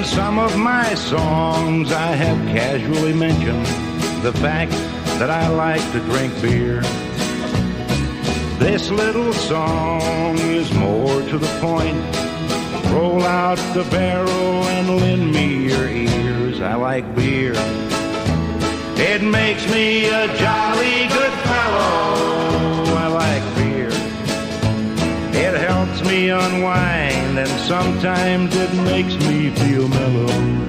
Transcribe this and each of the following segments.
some of my songs I have casually mentioned the fact that I like to drink beer. This little song is more to the point. Roll out the barrel and lend me your ears. I like beer. It makes me a jolly good fellow. I like beer. It helps me unwind, and sometimes it makes me feel mellow.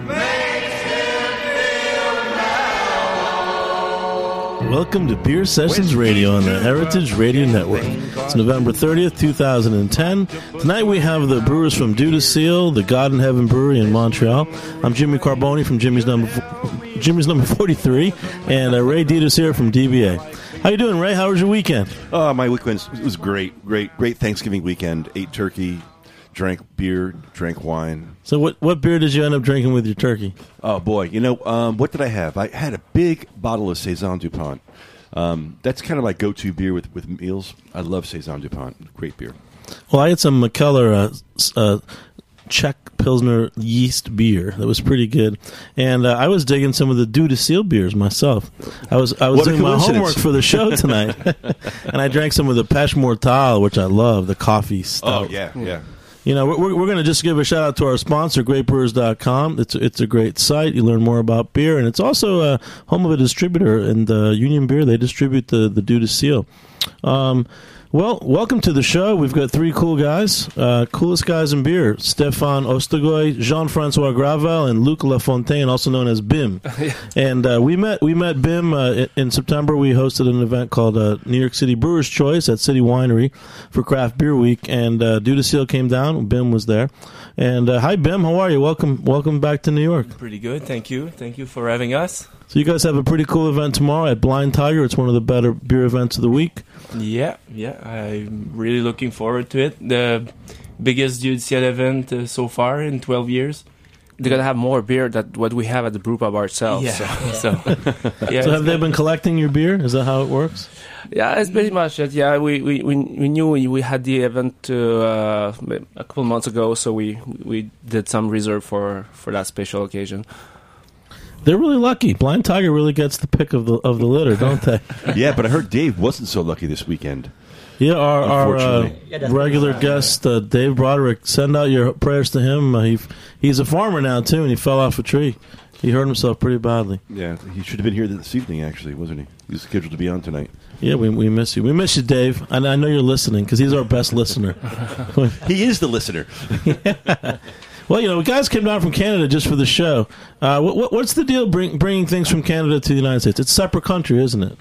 Welcome to Beer Sessions Radio on the Heritage Radio Network. It's November 30th, 2010. Tonight we have the brewers from Dieu du Ciel, the God in Heaven Brewery in Montreal. I'm Jimmy Carboni from Jimmy's number 43, and Ray Dieter's here from DBA. How you doing, Ray? How was your weekend? Oh, my weekend was great Thanksgiving weekend. Ate turkey, drank beer, drank wine. So what beer did you end up drinking with your turkey? Oh, boy. What did I have? I had a big bottle of Saison DuPont. That's kind of my go-to beer with meals. I love Saison DuPont. Great beer. Well, I had some McKellar Czech Pilsner yeast beer that was pretty good, and I was digging some of the Dieu du Ciel beers myself. I was doing my homework for the show tonight, and I drank some of the Pêche Mortale, which I love, the coffee stout. Oh, yeah. You know, we're going to just give a shout out to our sponsor, GreatBrewers.com. It's a great site. You learn more about beer, and it's also a home of a distributor, and Union Beer, they distribute the Dieu du Ciel. Well, welcome to the show. We've got three cool guys, coolest guys in beer: Stéphane Ostagoy, Jean-François Gravel, and Luc Lafontaine, also known as BIM. And we met BIM in September. We hosted an event called New York City Brewers' Choice at City Winery for Craft Beer Week, and Dieu du Ciel came down. BIM was there. And hi, BIM. How are you? Welcome back to New York. Pretty good, thank you. Thank you for having us. So you guys have a pretty cool event tomorrow at Blind Tiger. It's one of the better beer events of the week. Yeah, I'm really looking forward to it. The biggest Dieu du Ciel event so far in 12 years. They're going to have more beer than what we have at the brew pub ourselves. Yeah. So have they been collecting your beer? Is that how it works? Yeah, it's pretty much it. Yeah, we knew we had the event a couple months ago, so we did some reserve for that special occasion. They're really lucky. Blind Tiger really gets the pick of the litter, don't they? Yeah, but I heard Dave wasn't so lucky this weekend. Yeah, our regular guest, Dave Broderick, send out your prayers to him. He's a farmer now, too, and he fell off a tree. He hurt himself pretty badly. Yeah, he should have been here this evening, actually, wasn't he? He was scheduled to be on tonight. Yeah, we miss you. We miss you, Dave. And I know you're listening, because he's our best listener. He is the listener. Yeah. Well, you know, guys came down from Canada just for the show. What's the deal bringing things from Canada to the United States? It's a separate country, isn't it?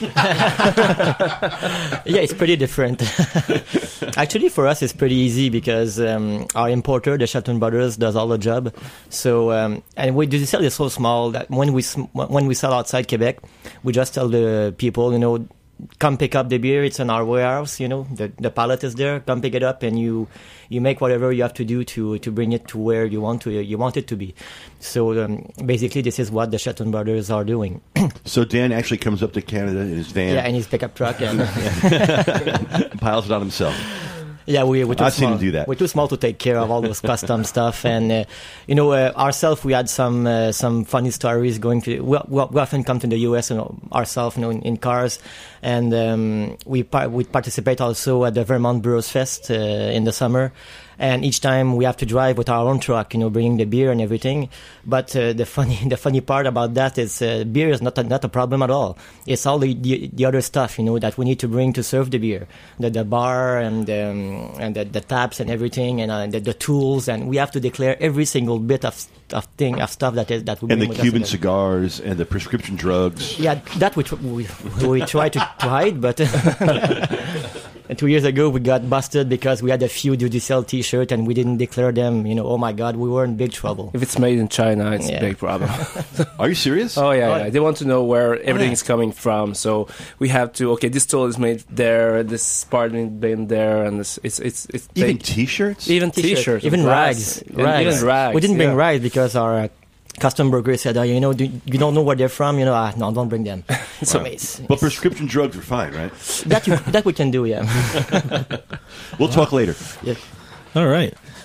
Yeah, it's pretty different. Actually, for us, it's pretty easy because our importer, the Shelton Brothers, does all the job. So, and we do sell is so small that when we sell outside Quebec, we just tell the people, you know, come pick up the beer. It's in our warehouse. You know, the pallet is there. Come pick it up, and you make whatever you have to do to bring it to where you want it to be. So basically, this is what the Shelton Brothers are doing. So Dan actually comes up to Canada in his van. Yeah, in his pickup truck and piles it on himself. Yeah, we're too I've small. seen him do that. We're too small to take care of all those custom stuff, and ourselves we had some funny stories going to. We often come to the U.S. Ourselves, in cars, and we participate also at the Vermont Brewers Fest in the summer. And each time we have to drive with our own truck, bringing the beer and everything. But the funny part about that is beer is not a problem at all. It's all the other stuff, that we need to bring to serve the beer, the bar and the taps and everything, and the tools, and we have to declare every single bit of stuff that we bring. And the Cuban cigars and the prescription drugs. Yeah, that we try to hide, but. And 2 years ago, we got busted because we had a few Dieu du Ciel T-shirts and we didn't declare them. Oh my God, we were in big trouble. If it's made in China, it's a big problem. Are you serious? Oh yeah. They want to know where everything is coming from, so we have to. Okay, this tool is made there, this part is made there, and it's even T-shirts, even T-shirts, even rags. Even rags. We didn't bring rags because our custom broker said, you don't know where they're from, no, don't bring them. But prescription drugs are fine, right? That we can do, yeah. We'll talk later. Yeah. All right.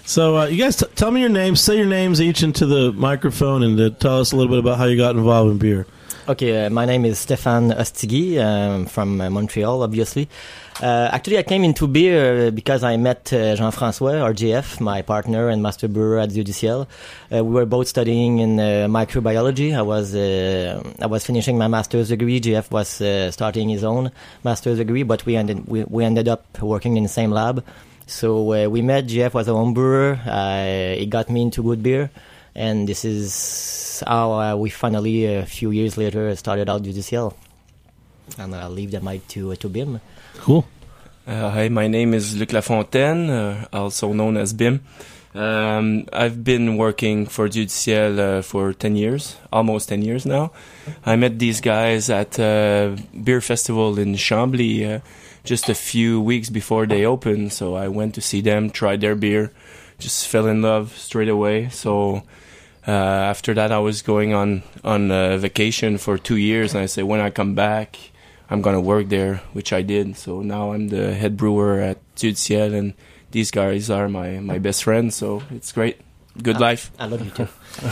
So you guys tell me your names. Say your names each into the microphone and tell us a little bit about how you got involved in beer. Okay, my name is Stéphane Ostigui, from Montreal, obviously. Actually, I came into beer because I met Jean-François, or JF, my partner and master brewer at Dieu du Ciel. We were both studying in microbiology. I was finishing my master's degree. JF was starting his own master's degree, but we ended up working in the same lab. So we met. JF was a home brewer. He got me into good beer. And this is how we finally, a few years later, started out Dieu du Ciel. And I'll leave the mic to Bim. Cool. Hi, my name is Luc Lafontaine, also known as Bim. I've been working for Dieu du Ciel for 10 years, almost 10 years now. I met these guys at a beer festival in Chambly just a few weeks before they opened. So I went to see them, tried their beer, just fell in love straight away. So after that, I was going on vacation for 2 years, and I said, when I come back, I'm going to work there, which I did. So now I'm the head brewer at Dieu du Ciel, and these guys are my best friends, so it's great. Good life. I love you too.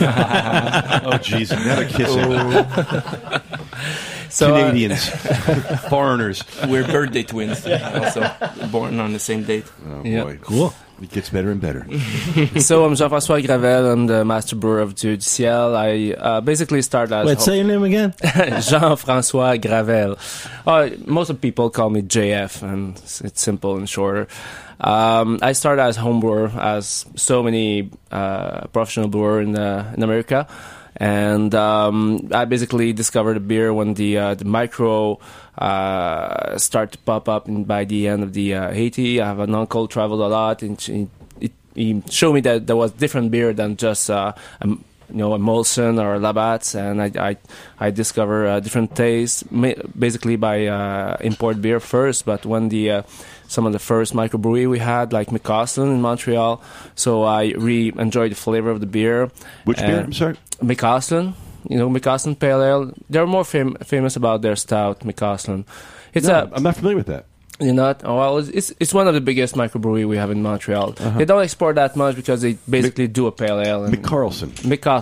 Oh, jeez, never kissing. So, Canadians, foreigners. We're birthday twins, also born on the same date. Oh, Yeah. boy. Cool. It gets better and better. So I'm Jean-François Gravel. I'm the master brewer of Dieu du Ciel. I basically started as... Wait, say your name again. Jean-François Gravel. Most of people call me JF, and it's simple and shorter. I started as home brewer, as so many professional brewer in America. And I basically discovered the beer when the micro started to pop up by the end of the 80s. I have an uncle traveled a lot, and he showed me that there was different beer than just a Molson or Labatt's, and I discovered different tastes, basically by import beer first. But when some of the first microbrewery we had, like McCausland in Montreal, so I really enjoyed the flavor of the beer. Which beer? I'm sorry? McCausland, McCausland Pale Ale. They're more famous about their stout, McCausland. I'm not familiar with that. You're not? Oh, well, it's one of the biggest microbrewery we have in Montreal. Uh-huh. They don't export that much because they basically do a pale ale. McCausland,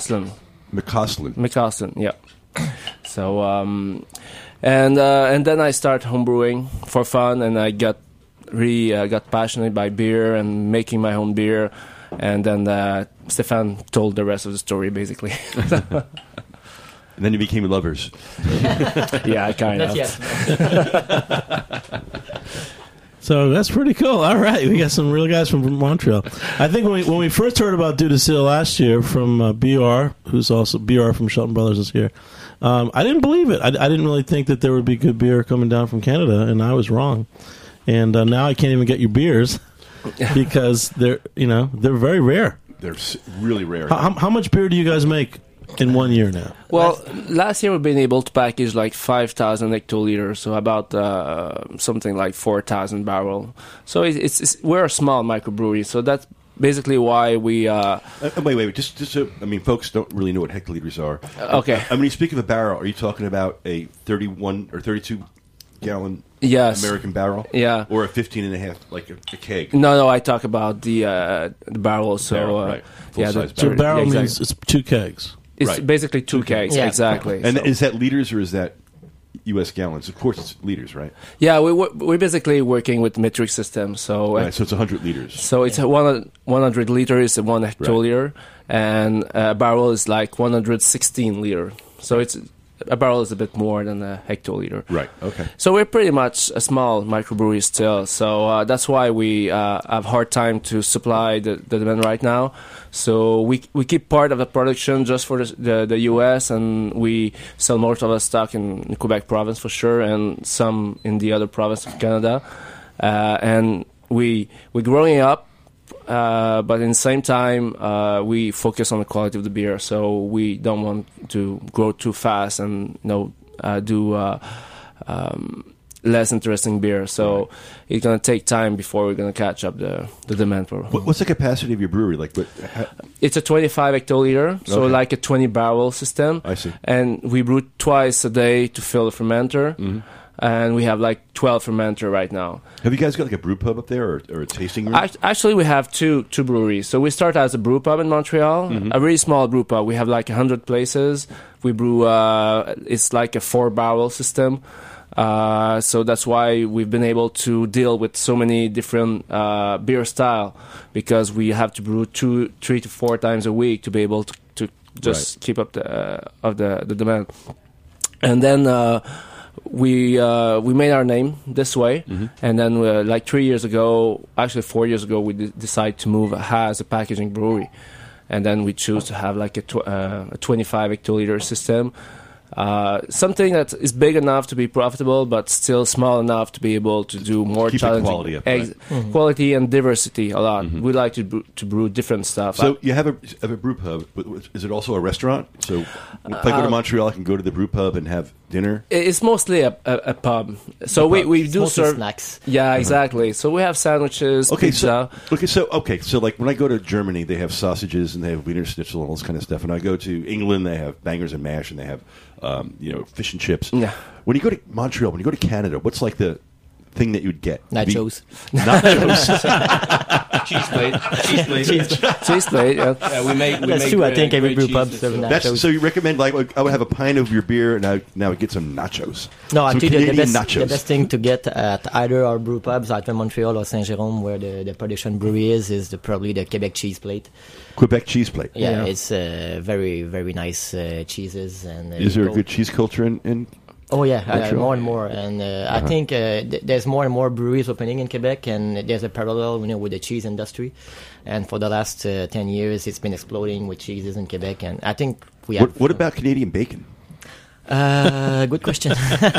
yeah. So, and then I started homebrewing for fun, and I got passionate by beer and making my own beer. And then Stéphane told the rest of the story, basically. And then you became lovers. Yeah, kind of. So that's pretty cool. All right, we got some real guys from Montreal. I think when we first heard about Dieu du Ciel last year from BR, who's also BR from Shelton Brothers is here, I didn't believe it. I didn't really think that there would be good beer coming down from Canada, and I was wrong. And now I can't even get your beers because they're very rare. They're really rare. How much beer do you guys make in 1 year now? Well, last year we've been able to package like 5,000 hectoliters, so about something like 4,000 barrels. So we're a small microbrewery, so that's basically why we... Wait. Just so, folks don't really know what hectoliters are. Okay. When you speak of a barrel, are you talking about a 31 or 32 gallon Yes. American barrel? Yeah. Or a 15 and a half, like a keg? No, I talk about the barrel. So Barrel, right. Full-size So barrel. barrel Yeah, means it's 2 kegs. It's Right. basically 2 kegs, Yeah. exactly. And So- is that liters or is that U.S. gallons? Of course, it's liters, right? yeah, we're basically working with metric system. So Right, so it's 100 liters. so it's 100 liters is 1 hectoliter, and a barrel is like 116 liter. So a barrel is a bit more than a hectoliter. Right, okay. So we're pretty much a small microbrewery still. So that's why we have hard time to supply the demand right now. So we keep part of the production just for the U.S. and we sell most of our stock in Quebec province for sure, and some in the other province of Canada. And we're growing up. But in the same time, we focus on the quality of the beer, so we don't want to grow too fast and do less interesting beer. So it's gonna take time before we're gonna catch up the demand for. What's the capacity of your brewery? It's a 25 hectoliter, so Okay. like a 20 barrel system. I see. And we brew twice a day to fill the fermenter. Mm-hmm. and we have like 12 fermenter right now. Have you guys got like a brew pub up there or a tasting room? Actually, we have two breweries. So we start as a brew pub in Montreal, a really small brew pub. We have like 100 places. We brew. It's like a 4-barrel system. So that's why we've been able to deal with so many different beer style, because we have to brew 3 to 4 times a week to be able to just keep up the demand. And then we made our name this way, and then like 3 years ago, actually 4 years ago, we decided to move as a packaging brewery, and then we choose to have like a 25 hectoliter system. Something that is big enough to be profitable, but still small enough to be able to do more Keep challenging quality up, right? quality and diversity a lot. We like to brew different stuff. So you have a brew pub, but is it also a restaurant? So if I go to Montreal, I can go to the brew pub and have dinner? It's mostly a pub. So we do Mostly serve snacks. Yeah, exactly. So we have sandwiches, pizza. So like when I go to Germany, they have sausages and they have Wiener Schnitzel and all this kind of stuff. And I go to England, they have bangers and mash and they have fish and chips. Yeah. When you go to Montreal, when you go to Canada, what's like the thing that you'd get? Nachos. Nachos. Cheese plate. Cheese plate. Yeah. Yeah, we make. That's true. I think every brew pub serves nachos. So you recommend like I would have a pint of your beer and now get some nachos. No, Some actually, Canadian the nachos. best thing to get at either our brew pubs, either Montreal or Saint-Jérôme, where the production brewery is probably the Quebec cheese plate. Quebec cheese plate. Yeah, it's very, very nice cheeses. And Is there a good cheese culture in Oh yeah, Montreal? more and more, and I think there's more and more breweries opening in Quebec, and there's a parallel, with the cheese industry. And for the last 10 years, it's been exploding with cheeses in Quebec, and I think we have. What about Canadian bacon? Good question.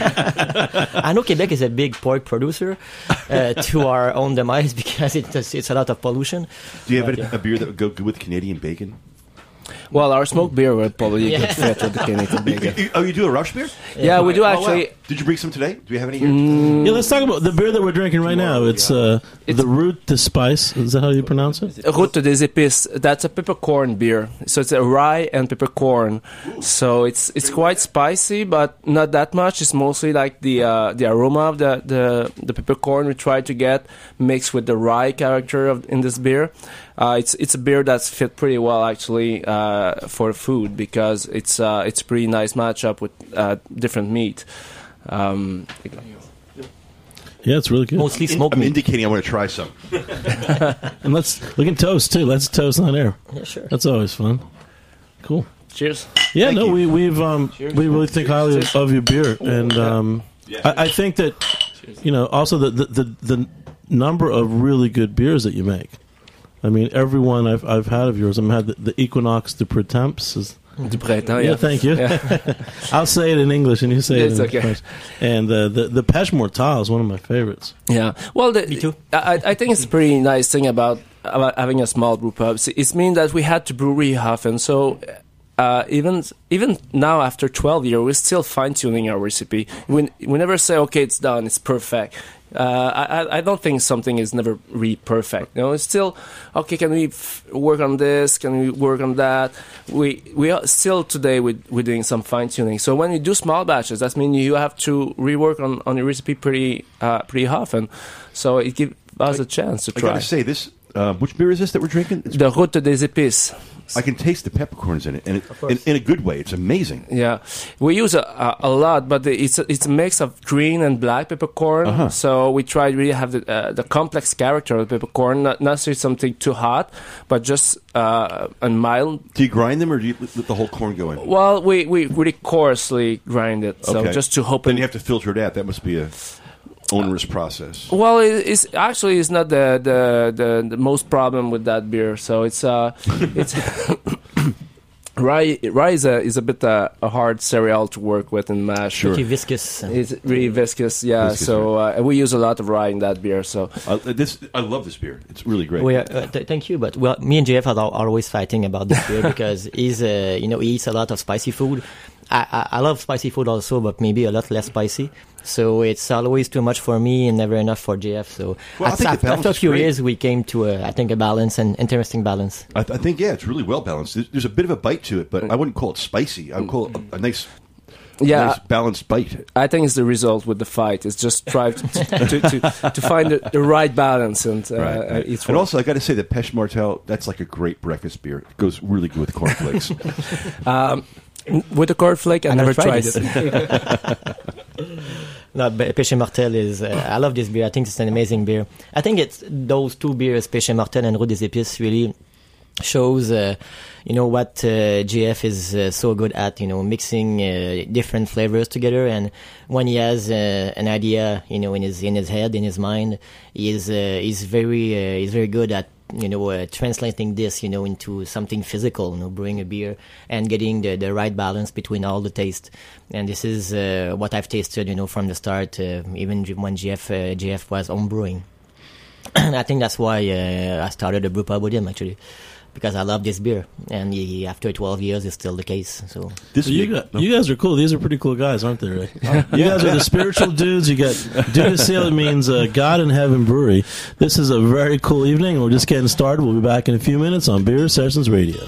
I know Quebec is a big pork producer, to our own demise, because it's a lot of pollution. Do you have But, a beer that would go good with Canadian bacon? Well, our smoked beer would probably get fit with the Canadian bacon. You do a Rush beer? Yeah, we do Oh, wow. actually. Did you bring some today? Do we have any here? Yeah, let's talk about the beer that we're drinking right now. It's the Route de Spice. Is that how you pronounce it? Route des Épices. That's a peppercorn beer. So it's a rye and peppercorn. So it's quite spicy, but not that much. It's mostly like the aroma of the peppercorn we try to get mixed with the rye character in this beer. It's a beer that's fit pretty well actually for food, because it's a pretty nice matchup with different meat. Yeah, it's really good. Mostly smoked I'm meat. indicating I want to try some. And we can toast too. Let's toast on air. Yeah, sure. That's always fun. Cool. Cheers. Yeah, Thank you. we really think highly of your beer, and I think that also the number of really good beers that you make. I mean, everyone I've had of yours. I've had the Equinox de Prétemps. Du printemps, Yeah, thank you. Yeah. I'll say it in English, and you say It's it in okay. French. And the Pêche Mortale is one of my favorites. Yeah. Well, Me too. I think it's a pretty nice thing about having a small brew pub. It means that we had to brew really often. So even now, after 12 years, we're still fine-tuning our recipe. We never say, okay, it's done, it's perfect. I don't think something is never really perfect. It's still, okay, can we work on this? Can we work on that? We are still today we're doing some fine-tuning. So when you do small batches, that means you have to rework on your recipe pretty often. So it gives us a chance to I try. got to say, this. Which beer is this that we're drinking? The Route des Épices. I can taste the peppercorns in it, and in a good way. It's amazing. Yeah, we use a lot, but it's a mix of green and black peppercorn. So we try to really have the complex character of the peppercorn, not necessarily something too hot, but just a mild. Do you grind them, or do you let the whole corn go in? Well, we really coarsely grind it, so Okay. just to hope. Then you have to filter it out. That must be a onerous process. Well, it's not the most problem with that beer. So it's rye is a bit a hard cereal to work with in mash. Sure. Pretty viscous. It's really viscous, yeah. Viscous, So we use a lot of rye in that beer. So I love this beer. It's really great. Thank you, but me and JF are always fighting about this beer because he eats a lot of spicy food. I love spicy food also, but maybe a lot less spicy. So it's always too much for me and never enough for JF. So Well, I think the balance after a is few great. years, we came to a balance, and interesting balance. I think it's really well balanced. There's a bit of a bite to it, but I wouldn't call it spicy. I would call it a nice Yeah. Nice balanced bite. I think it's the result with the fight. It's just try to find the right balance and Right. it's And also, I got to say that Pêche Martel, that's like a great breakfast beer. It goes really good with cornflakes. with the cornflake. I never tried this. it. No, but Pêche Martel is. I love this beer. I think it's an amazing beer. I think it's those two beers, Pêche Martel and Route des Épices, really shows, what GF is so good at, mixing different flavors together. And when he has an idea, in his head, in his mind, he's very good at translating this, into something physical, brewing a beer and getting the right balance between all the taste. And this is what I've tasted, from the start, even when GF was home brewing. And I think that's why I started a brew pub with him, actually, because I love this beer. And after 12 years, it's still the case. So you guys are cool. These are pretty cool guys, aren't they, Ray? You guys are the spiritual dudes. You got Dieu du Ciel means God in Heaven Brewery. This is a very cool evening. We're just getting started. We'll be back in a few minutes on Beer Sessions Radio.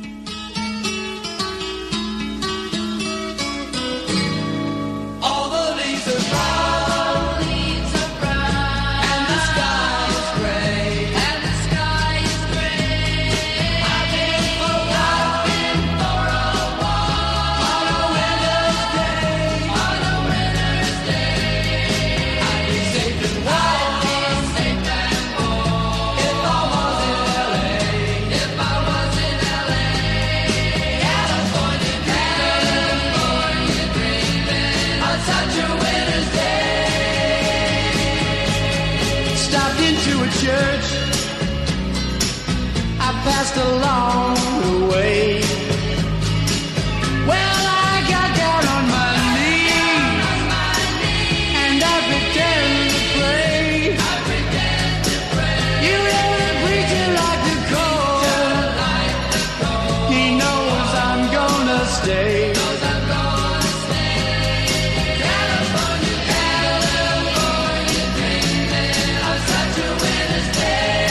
Along the way, well, I got down on my knees and I pretend to pray. You hear the preacher like the cold. He knows I'm gonna stay. California dreaming of such a winter's day.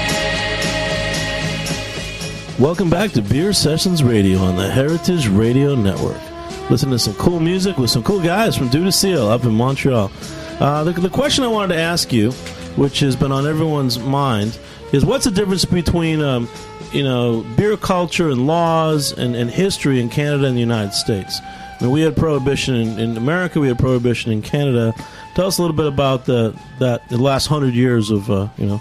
Welcome back to Beer Sessions Radio on the Heritage Radio Network. Listen to some cool music with some cool guys from Dieu du Ciel up in Montreal. The question I wanted to ask you, which has been on everyone's mind, is what's the difference between beer culture and laws and history in Canada and the United States? I mean, we had prohibition in America, we had prohibition in Canada. Tell us a little bit about the last 100 years of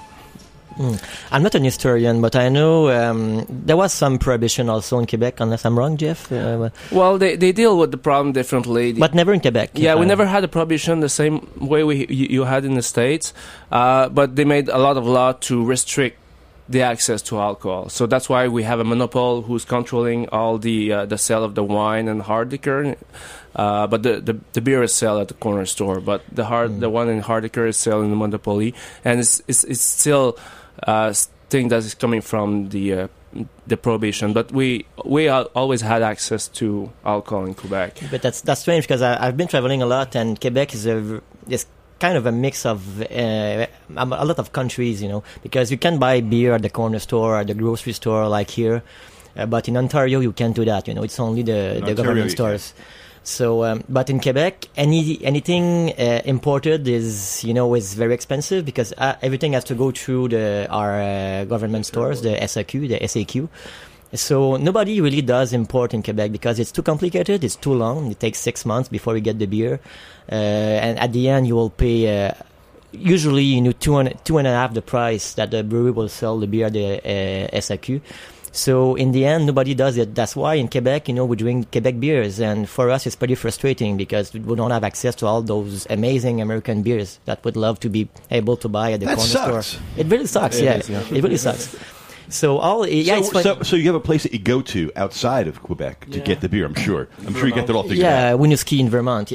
I'm not an historian, but I know there was some prohibition also in Quebec, unless I'm wrong, Jeff. Well, they deal with the problem differently. But never in Quebec. Yeah, we never had a prohibition the same way you had in the States, but they made a lot of law to restrict the access to alcohol. So that's why we have a monopoly who's controlling all the sale of the wine and hard liquor. But the beer is sold at the corner store, but the one in hard liquor is sold in the monopoly, and it's still thing that is coming from the prohibition. But we always had access to alcohol in Quebec. But that's strange because I've been traveling a lot, and Quebec is kind of a mix of a lot of countries, because you can buy beer at the corner store or the grocery store like here, but in Ontario you can't do that. It's only the government stores. So, but in Quebec, anything imported is very expensive because everything has to go through our government stores, the SAQ. So nobody really does import in Quebec because it's too complicated, it's too long. It takes 6 months before you get the beer, and at the end you will pay usually two and a half the price that the brewery will sell the beer at the SAQ. So in the end, nobody does it. That's why in Quebec, we drink Quebec beers, and for us, it's pretty frustrating because we don't have access to all those amazing American beers that would love to be able to buy at the corner store. It really sucks. It really sucks. So so you have a place that you go to outside of Quebec to get the beer. I'm sure you get that all figured out. Yeah, when you ski in Vermont.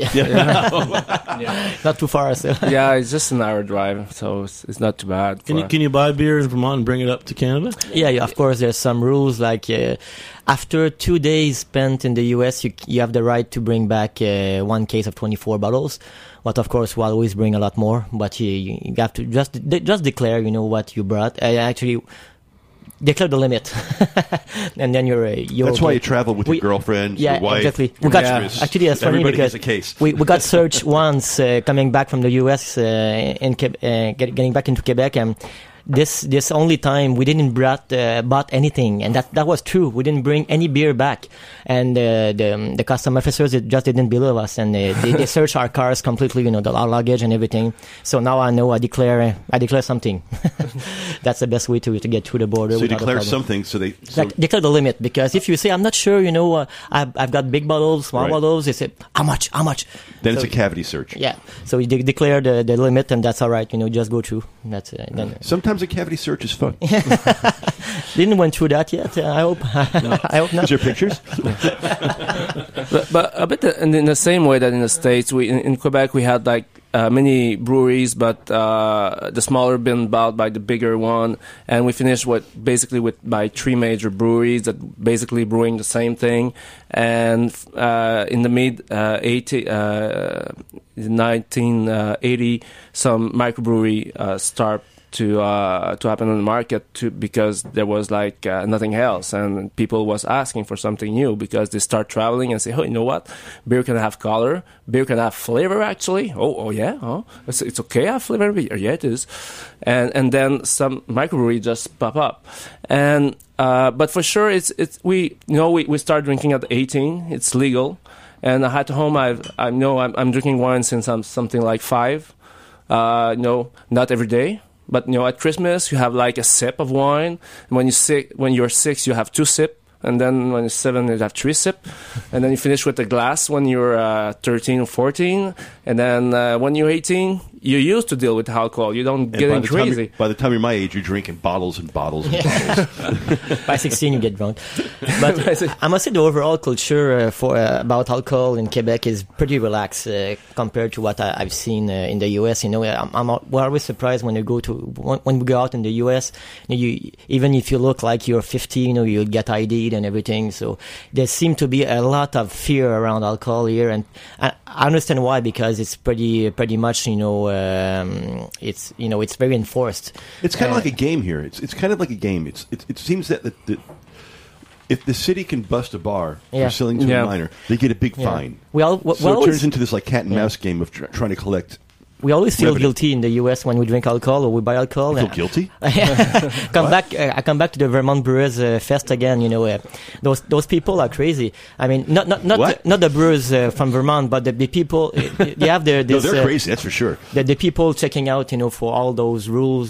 Not too far. So. Yeah, it's just an hour drive, so it's not too bad. Can you buy beer in Vermont and bring it up to Canada? Yeah, of course. There's some rules like after 2 days spent in the U.S., you have the right to bring back 1 case of 24 bottles. But of course, we'll always bring a lot more. But you have to just declare, what you brought. Actually. declare the limit, and then you're That's why you travel with We- your girlfriend, yeah, your wife, exactly. your We got mistress. actually that's funny Everybody because has a case. we got searched once coming back from the U.S. Getting back into Quebec, and this only time we didn't bought anything, and that was true. We didn't bring any beer back, and the custom officers just didn't believe us, and they searched our cars completely, our luggage and everything. So now I know I declare something. That's the best way to get through the border. So you without a declare problem. something, so they. Like, declare the limit, because if you say I'm not sure, I've got big bottles, small Right. bottles, they say how much? Then So- it's a cavity search. Yeah, so you declare the limit, and that's all right. Just go through. That's then. Sometimes a cavity search is fun. Didn't went through that yet. I hope. I hope not. Is there pictures? But a bit in the same way that in the States, in Quebec we had like many breweries, but the smaller been bought by the bigger one, and we finished by three major breweries that basically brewing the same thing. And in the mid 1980, some microbrewery start to happen on the market because there was like nothing else, and people was asking for something new because they start traveling and say, oh, you know what, beer can have color, beer can have flavor actually. Oh yeah, it's okay to have flavor. Yeah, it is. And then some microbrewery just pop up, and but for sure we start drinking at 18. It's legal, and at home I'm drinking wine since I'm something like 5. Not every day. But at Christmas you have like a sip of wine. And when you're 6, you have 2 sip, and then when you're 7, you have 3 sip, and then you finish with a glass when you're 13 or 14, and then when you're 18, you used to deal with alcohol. You don't get crazy. By the time you're my age, you're drinking bottles and bottles and bottles. By 16, you get drunk. But I must say the overall culture about alcohol in Quebec is pretty relaxed compared to what I've seen in the U.S. We're always surprised when we go out in the U.S. Even if you look like you're 50, you'll get ID'd and everything. So there seems to be a lot of fear around alcohol here, and I understand why, because it's pretty much it's very enforced. It's kind of like a game here. It's kind of like a game. It seems that if the city can bust a bar Yeah. for selling to a minor, they get a big fine. So It turns into this like cat and mouse game of trying to collect. We always feel revenue. guilty in the U.S. when we drink alcohol or we buy alcohol. Feel guilty? I come back to the Vermont Brewers Fest again. Those people are crazy. I mean, not the brewers from Vermont, but the people. They have No, they're crazy. That's for sure. The people checking out, for all those rules,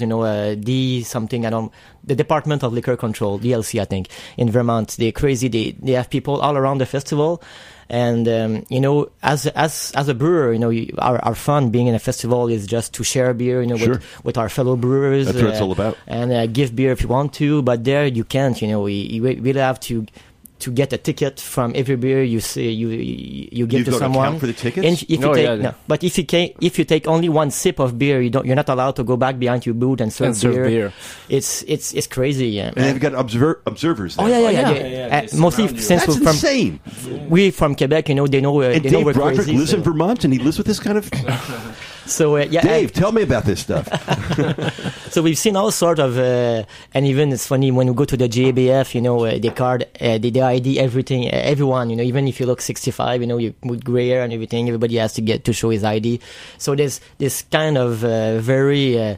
the Department of Liquor Control, DLC, I think, in Vermont. They're crazy. They have people all around the festival. And, as a brewer, our fun being in a festival is just to share beer, Sure. with our fellow brewers. That's what it's all about. And give beer if you want to, but there you can't, you really have to get a ticket from every beer you see, you give You've to got to someone. account for the tickets? And but if you take only one sip of beer, you're not allowed to go back behind your booth and serve beer. It's crazy. Yeah. And they've got observers there. Oh yeah. Mostly surround you. since That's we're from insane. we from Quebec, they know And they know Dave we're Broderick crazy. lives in Vermont, and he lives with this kind of... So yeah, Dave, tell me about this stuff. so we've seen all sort of, and even it's funny when we go to the GABF, they card, they ID everything, everyone, even if you look 65, you with gray hair and everything, everybody has to get to show his ID. So there's this kind of very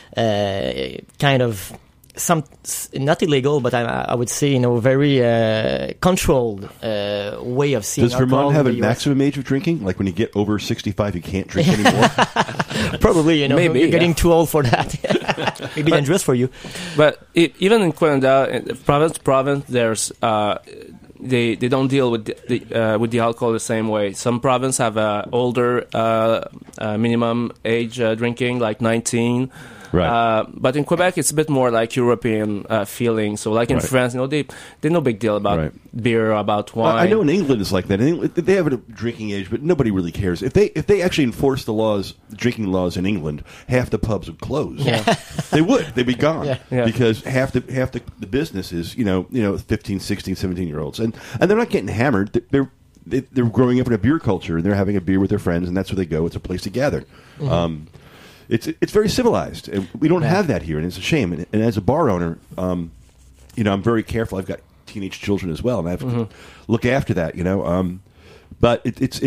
kind of not illegal, but I would say very controlled way of seeing. Does Vermont have a in the US. maximum age of drinking? Like when you get over 65, you can't drink anymore? Probably, Maybe, you're getting too old for that. Maybe dangerous for you. But even in Canada, province to province, there's they don't deal with the alcohol the same way. Some provinces have a older minimum age drinking, like 19. Right. But in Quebec, it's a bit more like European feeling. So, like in Right. France, they're no big deal about Right. beer, about wine. I know in England it's like that. In England, they have a drinking age, but nobody really cares. If they actually enforce the drinking laws in England, half the pubs would close. Yeah. They would. They'd be gone. Yeah. Because half the business is 15, 16, 17-year-olds, and they're not getting hammered. They're growing up in a beer culture, and they're having a beer with their friends, and that's where they go. It's a place to gather. Mm-hmm. It's very civilized. And we don't have that here, and it's a shame. And as a bar owner, I'm very careful. I've got teenage children as well, and I have to look after that. But it's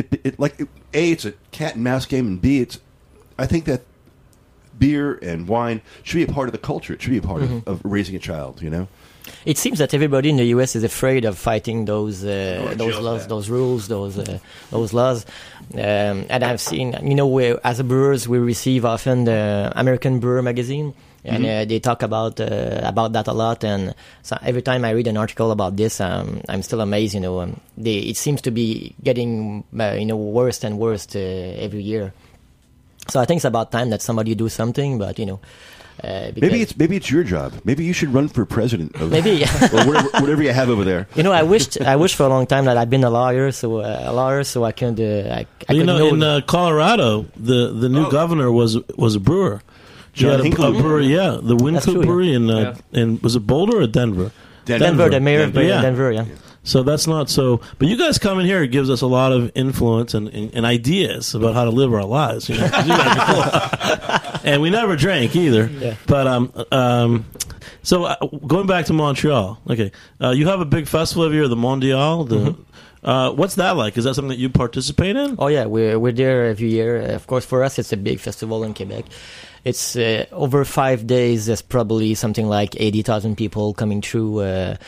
a cat and mouse game, and B, I think that beer and wine should be a part of the culture. It should be a part of raising a child. It seems that everybody in the U.S. is afraid of fighting those laws, those rules, those laws. And I've seen, as a brewers, we receive often the American Brewer magazine, and they talk about that a lot. And so every time I read an article about this, I'm still amazed. It seems to be getting worse and worse every year. So I think it's about time that somebody do something, but maybe it's your job. Maybe you should run for president of or whatever you have over there. I wish for a long time that I'd been a lawyer, so I could. In Colorado, the new governor was a brewer. John a Hinckley. brewery, the Wynkoop Brewery in was it Boulder or Denver? Denver, the mayor of Denver, yeah. So that's not so. But you guys coming here gives us a lot of influence and ideas about how to live our lives. And we never drank either. Yeah. But so going back to Montreal, okay, you have a big festival every year, the Mondial. What's that like? Is that something that you participate in? Oh yeah, we're there every year. Of course, for us, it's a big festival in Quebec. It's over 5 days. There's probably something like 80,000 people coming through.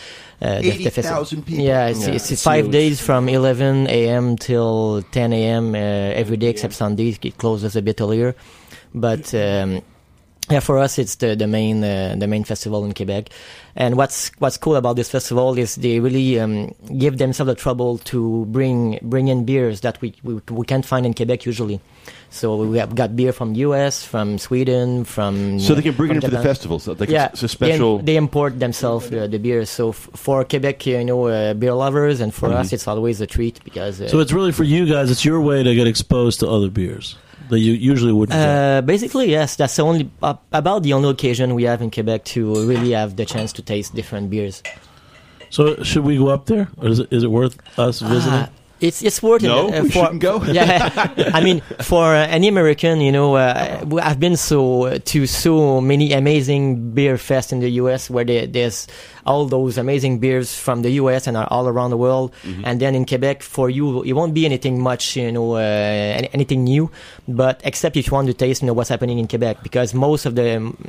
80,000 people. Yeah, it's 5 days from 11 a.m. till 10 a.m. Every day except Sundays. It closes a bit earlier, but for us it's the main festival in Quebec. And what's cool about this festival is they really give themselves the trouble to bring in beers that we can't find in Quebec usually. So we have got beer from U.S., from Sweden, from so they can bring it into the Japan. festival. So it's a special. They import themselves the beers. So for Quebec, beer lovers, and for us, it's always a treat because. So it's really for you guys. It's your way to get exposed to other beers that you usually wouldn't. Basically, yes. That's the only about the only occasion we have in Quebec to really have the chance to taste different beers. So should we go up there, or is it worth us visiting? It's worth no, it. we shouldn't go. Yeah, I mean, for any American, I've been to so many amazing beer fests in the U.S. where there's all those amazing beers from the U.S. and are all around the world. And then in Quebec, for you, it won't be anything much, anything new. But except if you want to taste, what's happening in Quebec, because most of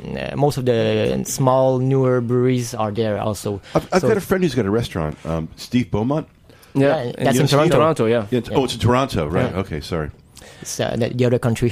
the small newer breweries are there also. I've got a friend who's got a restaurant, Steve Beaumont. Yeah, that's in Toronto. Toronto, yeah. Oh, it's in Toronto, right? Yeah. Okay, sorry. It's the other country.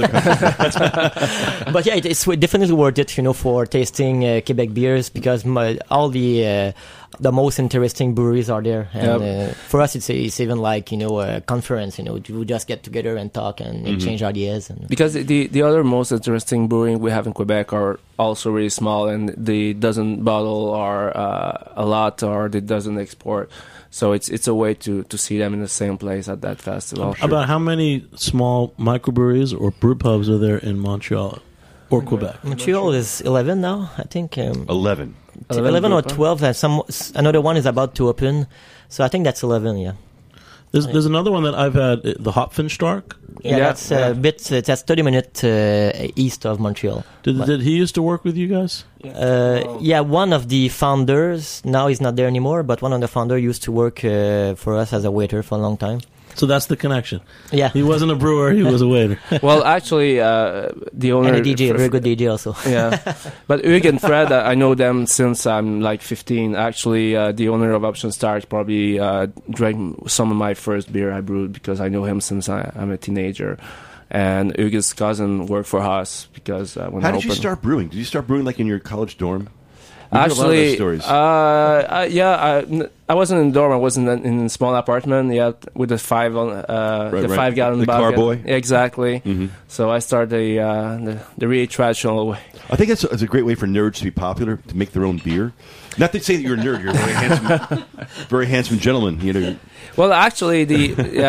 But yeah, it's definitely worth it, for tasting Quebec beers, because all the most interesting breweries are there. And for us, it's even like a conference. We just get together and talk and exchange ideas. Because the other most interesting brewing we have in Quebec are also really small, and they doesn't bottle or a lot, or they doesn't export. So it's a way to see them in the same place at that festival. About how many small microbreweries or brew pubs are there in Montreal or Quebec? Montreal is 11 now, I think. 11. 11 or 12. Another one is about to open. So I think that's 11, yeah. There's another one that I've had, the Hopfenstark. That's a bit. That's 30 minutes east of Montreal. Did he used to work with you guys? Yeah, one of the founders, now he's not there anymore, but one of the founders used to work for us as a waiter for a long time. So that's the connection. Yeah. He wasn't a brewer, he was a waiter. Well, actually, the owner... And a DJ, a very good DJ also. Yeah. But Hugues and Fred, I know them since I'm like 15. Actually, the owner of Option Start probably drank some of my first beer I brewed, because I know him since I'm a teenager. And Hugues' cousin worked for us because when How I did opened... you start brewing? Did you start brewing like in your college dorm? Actually, stories. I wasn't in the dorm. I was in a small apartment, with the 5-gallon the bucket. carboy. Exactly. So I started the really traditional way. I think it's a great way for nerds to be popular, to make their own beer. Not to say that you're a nerd. You're a very handsome gentleman. Well, actually,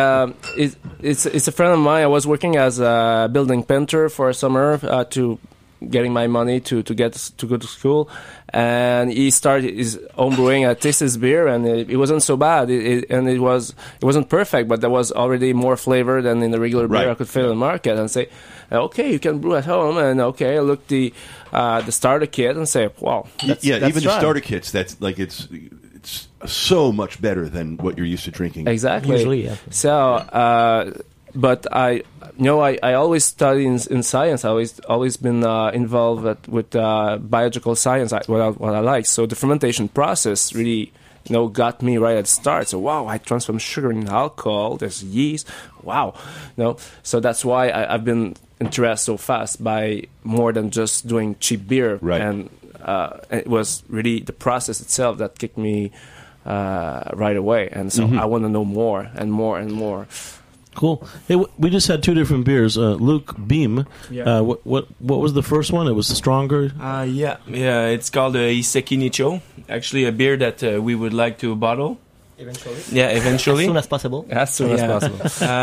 it's a friend of mine. I was working as a building painter for a summer to getting my money to go to school, and he started his own brewing. I tasted his beer, and it wasn't so bad. It wasn't perfect, but there was already more flavor than in the regular beer Right. I could fill in the market. And say, okay, you can brew at home, and okay, I look the starter kit and say, wow, that's even the right. starter kits. That's like it's so much better than what you're used to drinking. Exactly. Usually, yeah. So, but I always study in science. I always been involved with biological science. What I like. So the fermentation process really, got me right at the start. So wow, I transform sugar into alcohol. There's yeast. Wow, So that's why I've been interested so fast by more than just doing cheap beer. Right. And it was really the process itself that kicked me right away. And so I want to know more and more and more. Cool. Hey, we just had two different beers. Luke Beam. Yeah. What was the first one? It was the stronger. Yeah. It's called Iseki Nicho. Actually, a beer that we would like to bottle. Eventually. Yeah, eventually. As soon as possible. As soon as possible.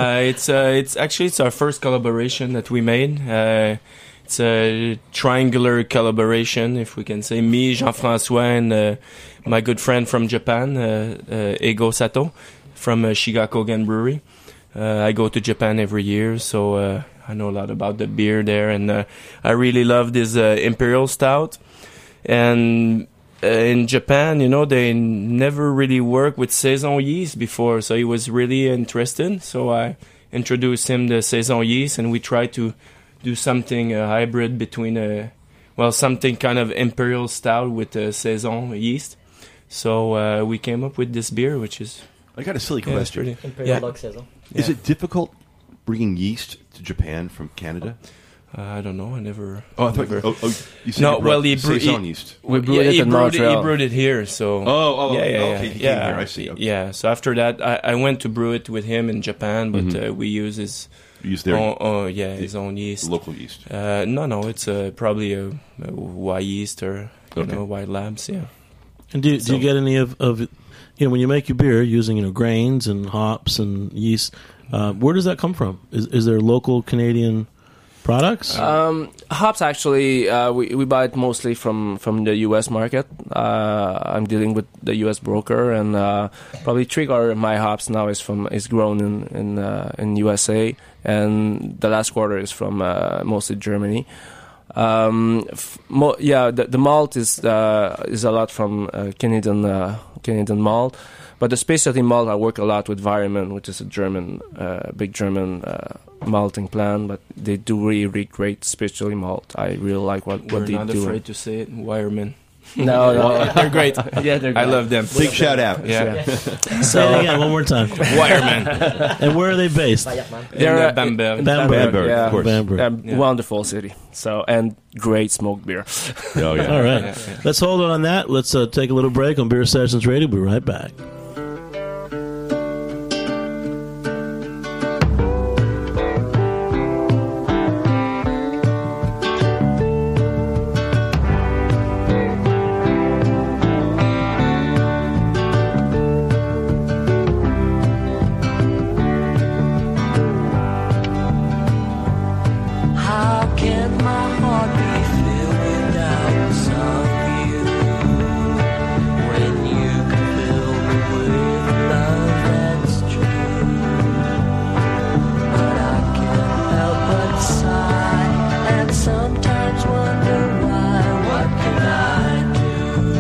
It's our first collaboration that we made. It's a triangular collaboration, if we can say. Me, Jean-François, and my good friend from Japan, Ego Sato, from Shigakogen Brewery. I go to Japan every year, so I know a lot about the beer there, and I really love this Imperial Stout. And in Japan, they never really worked with Saison yeast before, so he was really interested. So I introduced him the Saison yeast, and we tried to do something hybrid between something kind of Imperial Stout with Saison yeast. So we came up with this beer, which is I got a silly it's question. pretty. Imperial Yeah. Log Saison. Is it difficult bringing yeast to Japan from Canada? I don't know. I never. Oh, I thought never. you said No, you well, brought he Saison yeast. We brewed it he in brewed it. He Montreal. brewed it here. So. Okay. He came here. I see. Okay. Yeah. So after that, I went to brew it with him in Japan, but we use his. Use their His own yeast. local yeast. No, it's probably a Y yeast or Okay. White Labs. Yeah. And do you get any of when you make your beer using grains and hops and yeast? Where does that come from? Is there local Canadian products? Hops, actually, we buy it mostly from the U.S. market. I'm dealing with the U.S. broker, and probably 3/4 of my hops now is grown in USA, and the last quarter is from mostly Germany. The malt is a lot from Canadian malt, but the specialty malt I work a lot with Weyermann, which is a big German malting plant, but they do really great specialty malt. I really like what We're they not do. afraid to say it. Wireman. No, They're great. yeah, they're I great. love them. Big shout out. Yeah. Say it again one more time. Wireman. And where are they based? They're in Bamberg. Bamberg, yeah. of course. Bamberg. They're wonderful city. So, and great smoked beer. Oh, yeah. All right. Yeah. Let's hold on that. Let's take a little break on Beer Sessions Radio. We'll be right back. How can my heart be filled without some you? When you can fill me with love that's true. But I can't help but sigh and sometimes wonder why. What can I do?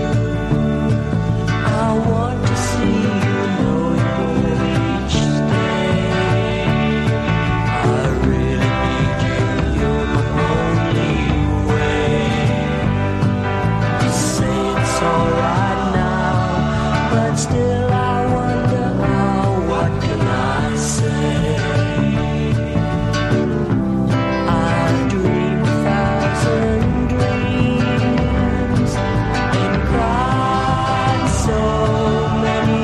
I want to see you know you each day. I really need you, you're my only way. You say it's alright now, but still I wonder how. What can I say? I dream 1,000 dreams and cried so many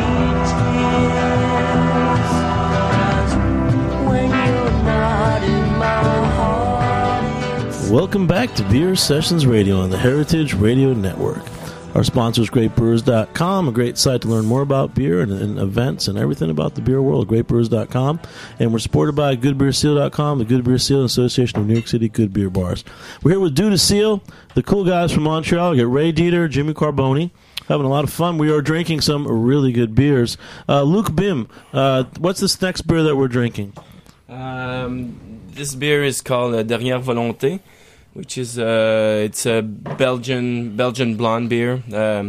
tears. 'Cause when you're not in my heart, it's Welcome back to Beer Sessions Radio on the Heritage Radio Network. Our sponsor is GreatBrewers.com, a great site to learn more about beer and events and everything about the beer world, GreatBrewers.com. And we're supported by GoodBeerSeal.com, the Good Beer Seal Association of New York City Good Beer Bars. We're here with Dieu du Ciel, the cool guys from Montreal. We got Ray Dieter, Jimmy Carboni. Having a lot of fun. We are drinking some really good beers. Luke Bim, what's this next beer that we're drinking? This beer is called Dernière Volonté, which is it's a Belgian blonde beer,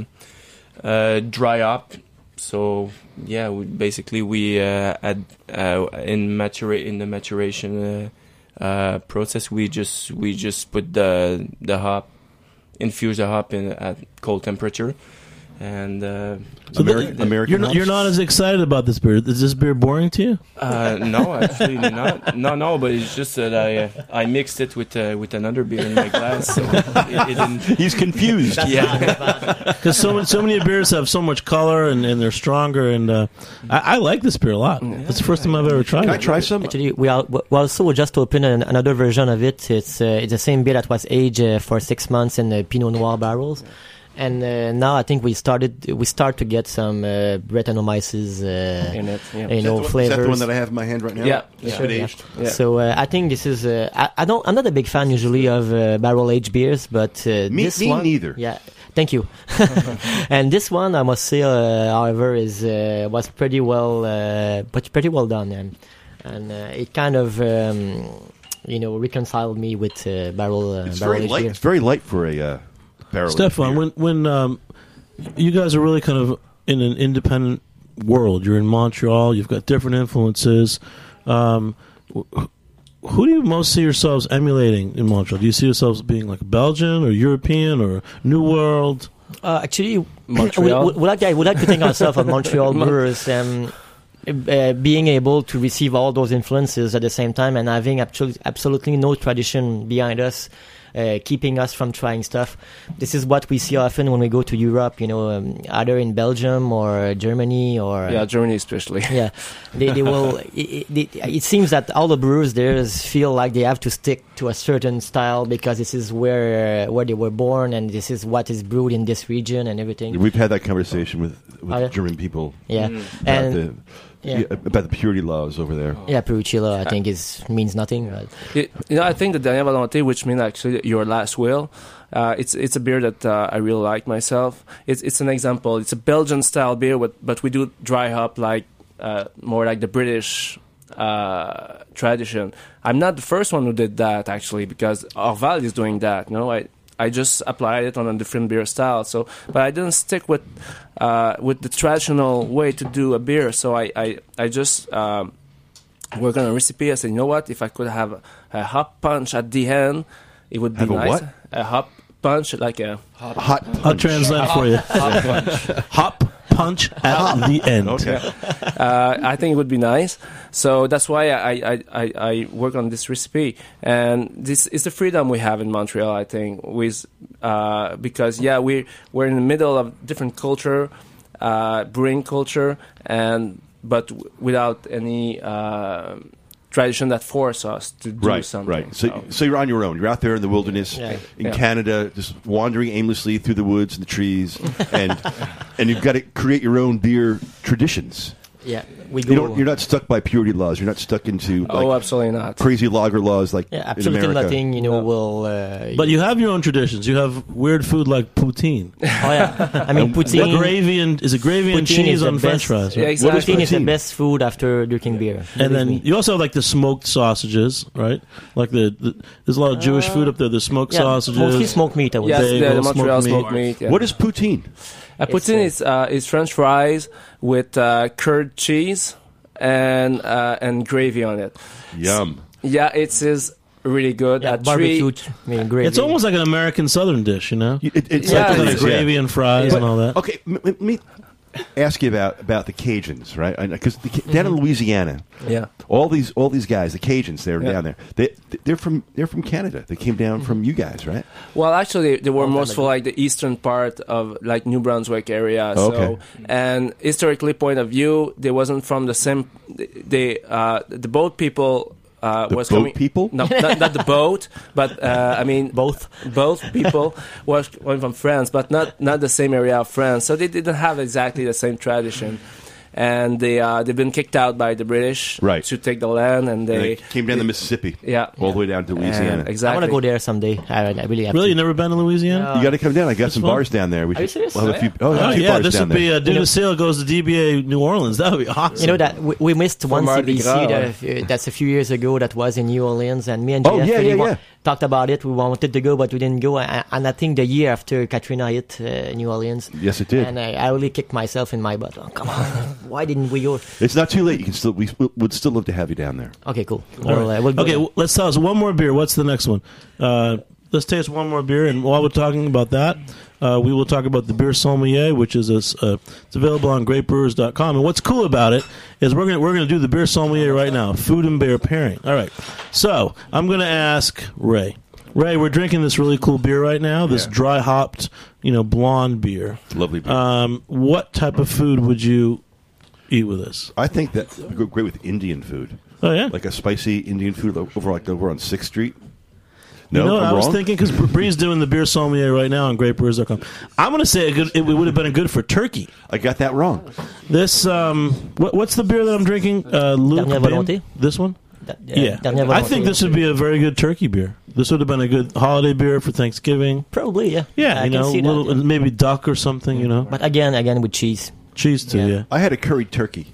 dry hop. So yeah, we add in the maturation process. We just put the hop, infuse the hop at cold temperature. And American you're not as excited about this beer. Is this beer boring to you? No, actually not. No, but it's just that I mixed it with another beer in my glass, so it didn't. He's confused. Yeah, Because so many beers have so much color and they're stronger. And I like this beer a lot. It's the first time I've ever tried Can it. I try some? Actually, we also just opened another version of it. It's the same beer that was aged for 6 months in Pinot Noir barrels. And now I think we start to get some Brettanomyces in it. Yeah. flavors. Is that the one that I have in my hand right now? Yeah. It's Sure, been aged. Yeah. So I think this is I'm not a big fan usually of barrel aged beers, but this me one neither. Yeah, thank you. And this one I must say, however, was pretty well done, and it kind of reconciled me with barrel It's barrel very aged light. beer. It's very light for a barrel. Stefan, when you guys are really kind of in an independent world, you're in Montreal, you've got different influences. Who do you most see yourselves emulating in Montreal? Do you see yourselves being like Belgian or European or New World? Actually, Montreal. we like to think ourselves as Montreal brewers, being able to receive all those influences at the same time and having absolutely no tradition behind us, keeping us from trying stuff. This is what we see often when we go to Europe, either in Belgium or Germany or Germany especially. yeah, they will. It seems that all the brewers there feel like they have to stick to a certain style because this is where they were born and this is what is brewed in this region and everything. We've had that conversation with Oh, yeah. German people Yeah, about the purity laws over there. yeah, Peruchillo I think means nothing. Right? I think the Dernière Volonté, which means actually your last will, it's a beer that I really like myself. It's an example. It's a Belgian style beer, but we do dry hop more like the British tradition. I'm not the first one who did that actually, because Orval is doing that. I just applied it on a different beer style. But I didn't stick with the traditional way to do a beer. So I just worked on a recipe. I said, you know what? If I could have a hop punch at the end, it would be Have a nice. what? A hop punch, like a Hot. I'll translate for you. Hop punch at the end. Okay. I think it would be nice. So that's why I work on this recipe. And this is the freedom we have in Montreal, I think, because we're in the middle of different culture, brewing culture, but without any tradition that force us to do something. Right. So you're on your own. You're out there in the wilderness in Canada, just wandering aimlessly through the woods and the trees, and you've got to create your own beer traditions. Yeah, we go. You're not stuck by purity laws. You're not stuck into Absolutely not. crazy lager laws like Yeah, in absolutely America. nothing. Will. But you have your own traditions. You have weird food like poutine. Oh yeah, I mean What poutine. gravy and gravy and Poutine is cheese the on French best. fries. Yeah, Right? exactly. Poutine is the poutine? best food after drinking beer. And then Believe me. you also have like the smoked sausages, right? Like there's a lot of Jewish food up there. The smoked sausages. mostly smoked meat. I would Yes, say. Bagel, the Montreal smoked smoked meat. Yeah. What is poutine? Poutine is French fries with curd cheese and gravy on it. Yum. Yeah, it is really good. Yeah, At barbecue. Gravy. It's almost like an American Southern dish, you know? It's Yeah, like it Like is, gravy and fries and all that. Okay, let me ask you about the Cajuns, right? Because down in Louisiana, Yeah. all these guys, the Cajuns, they're Yeah. down there. They're from Canada. They came down from you guys, right? Well, actually, they were most for like the eastern part of like New Brunswick area. Okay. So, and historically point of view, they wasn't from the same. The boat people was boat coming. people? No, not the boat, but I mean Both. people was coming from France, but not the same area of France. So they didn't have exactly the same tradition, and they've been kicked out by the British Right. to take the land, and And they they came down the Mississippi. Yeah. All the way down to Louisiana. And exactly. I want to go there someday. I really have Really, to. you never been to Louisiana? You got to come down. I got some fun. bars down there. We Are you serious? We'll have a few, Oh, a few yeah, bars this down would be there. Due to Sale goes to DBA New Orleans. That would be awesome. You know that we missed one Mardi CBC Gras. that's a few years ago that was in New Orleans, and me and Oh, JF yeah, really yeah, yeah. talked about it. We wanted to go, but we didn't go. And I think the year after Katrina hit New Orleans, Yes, it did. and I really kicked myself in my butt. Oh, come on, why didn't we go? It's not too late. You can still. We would still love to have you down there. Okay, cool. All right. We'll go Okay, there. let's tell us one more beer. What's the next one? Let's taste one more beer, and while we're talking about that, we will talk about the beer sommelier, which is it's available on greatbrewers.com. And what's cool about it is we're gonna do the beer sommelier right now, food and beer pairing. All right, so I'm gonna ask Ray. Ray, we're drinking this really cool beer right now. This Yeah. dry hopped, blonde beer. Lovely beer. What type of food would you eat with this? I think that would go great with Indian food, Oh yeah, like a spicy Indian food over on 6th Street. You No, know what I'm I was wrong? thinking? Because Bree's doing the beer sommelier right now on greatbrewers.com. I'm going to say it would have been good for turkey. I got that wrong. This, what's the beer that I'm drinking? Luke Dernière Bim? Volonté? This one? Yeah. Dernière I Volonté. think this would be a very good turkey beer. This would have been a good holiday beer for Thanksgiving. Probably, yeah. Yeah, I can see that, yeah. maybe duck or something, But again with cheese. Cheese too, Yeah. yeah. I had a curried turkey.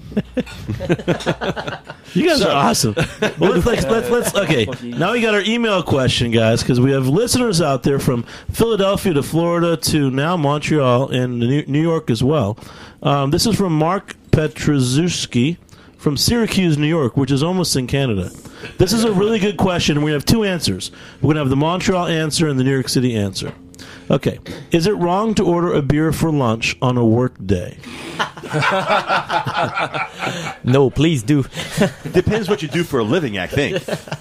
You guys are awesome. Well, let's okay. Now we got our email question, guys, because we have listeners out there from Philadelphia to Florida to now Montreal and New York as well. This is from Mark Petruzewski from Syracuse, New York, which is almost in Canada. This is a really good question. We have two answers. We're going to have the Montreal answer and the New York City answer. Okay. Is it wrong to order a beer for lunch on a work day? No, please do. Depends what you do for a living, I think.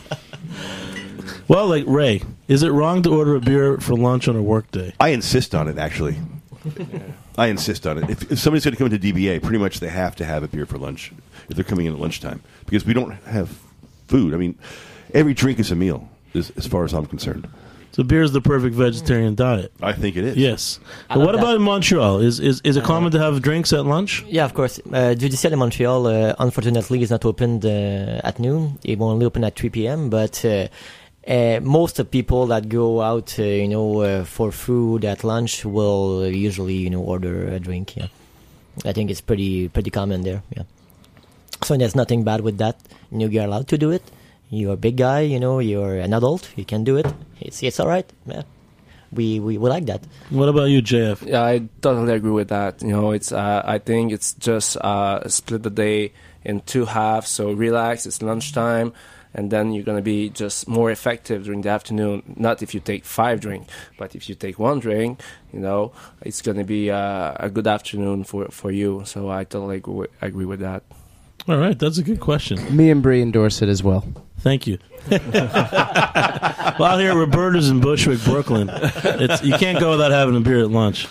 Well, like Ray, is it wrong to order a beer for lunch on a work day? I insist on it, actually. I insist on it. If somebody's going to come into DBA, pretty much they have to have a beer for lunch if they're coming in at lunchtime because we don't have food. I mean, every drink is a meal, as far as I'm concerned. So beer is the perfect vegetarian diet. I think it is. Yes. I But love what that. about in Montreal? Is it common to have drinks at lunch? Yeah, of course. Judicial in Montreal, unfortunately, is not opened at noon. It will only open at 3 p.m. But most of people that go out, for food at lunch will usually, order a drink. Yeah, I think it's pretty common there. Yeah. So there's nothing bad with that. You're allowed to do it. You're a big guy. You're an adult. You can do it. It's all right. Yeah. We like that. What about you, JF? Yeah, I totally agree with that. It's I think it's just split the day in two halves. So relax. It's lunchtime, and then you're gonna be just more effective during the afternoon. Not if you take 5 drinks, but if you take 1 drink, it's gonna be a good afternoon for you. So I totally agree with that. All right, that's a good question. Me and Bree endorse it as well. Thank you. Well, out here at Roberta's in Bushwick, Brooklyn, you can't go without having a beer at lunch.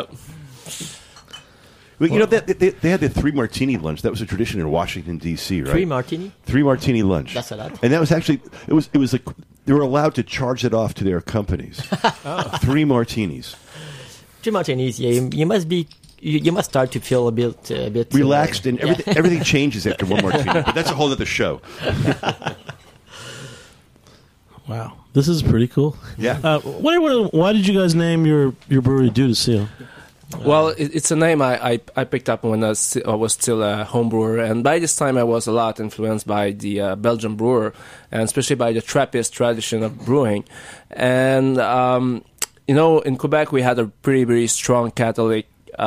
Well, they had the 3 martini lunch. That was a tradition in Washington D.C. Right? 3 martini. 3 martini lunch. That's a lot. And that was actually it was like they were allowed to charge it off to their companies. 3 martinis. 3 martinis. Yeah, you must be. You must start to feel a bit Relaxed and yeah. everything changes after 1 martini. But that's a whole other show. Wow, this is pretty cool. Yeah. Why did you guys name your brewery Due to Seal? Well, it's a name I picked up when I was still a home brewer, and by this time I was a lot influenced by the Belgian brewer, and especially by the Trappist tradition of brewing. And in Quebec we had a pretty, very strong Catholic